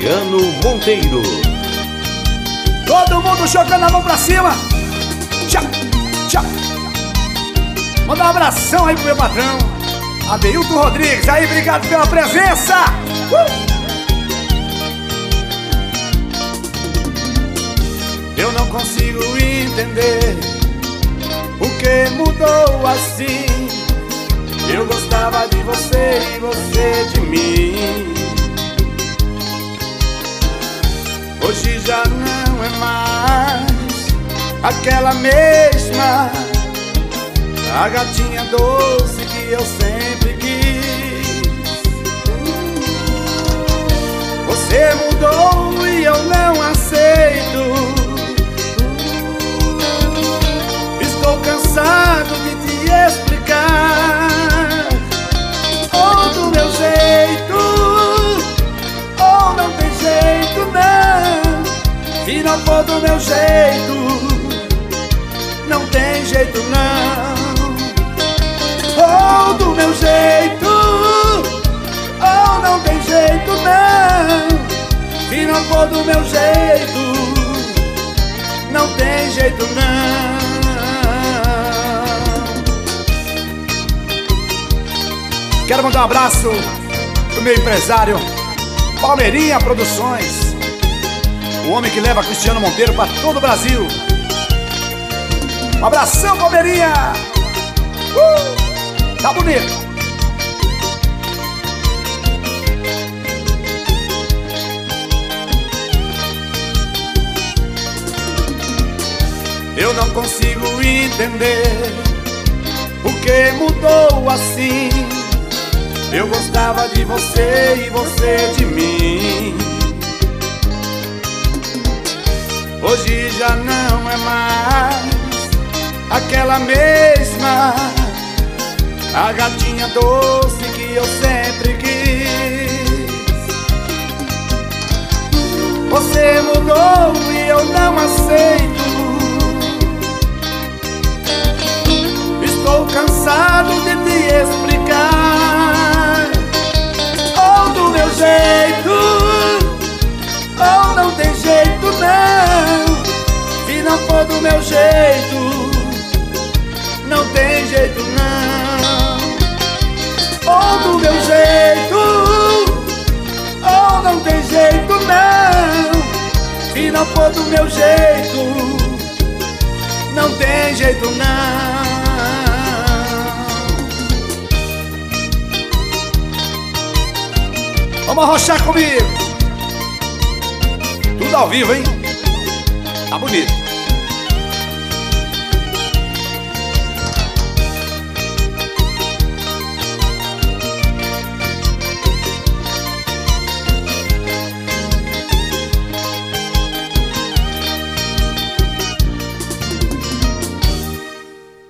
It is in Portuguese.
Cristiano Monteiro. Todo mundo jogando a mão pra cima. Tchau, tchau. Manda um abração aí pro meu patrão Adeilton Rodrigues. Aí, obrigado pela presença. Eu não consigo entender o que mudou assim. Eu gostava de você e você de mim. Hoje já não é mais aquela mesma, a gatinha doce que eu sempre quis. Você mudou e eu não aceito. Estou cansado de te explicar. Ou do meu jeito, ou não tem jeito não. Se não for do meu jeito, não tem jeito não. Ou do meu jeito, ou não tem jeito não. Se não for do meu jeito, não tem jeito não. Quero mandar um abraço pro meu empresário Palmeirinha Produções, o homem que leva Cristiano Monteiro para todo o Brasil. Um abração, Palmeirinha! Tá bonito! Eu não consigo entender o que mudou assim. Eu gostava de você e você de mim. Hoje já não é mais aquela mesma, a gatinha doce que eu sempre quis. Você mudou e eu não aceito. Estou cansado de te explicar. Ou do meu jeito, ou não tem jeito não. Se não for do meu jeito, não tem jeito não. Ou do meu jeito, ou não tem jeito não. Se não for do meu jeito, não tem jeito não. Vamos arrochar comigo. Tudo ao vivo, hein? Tá bonito.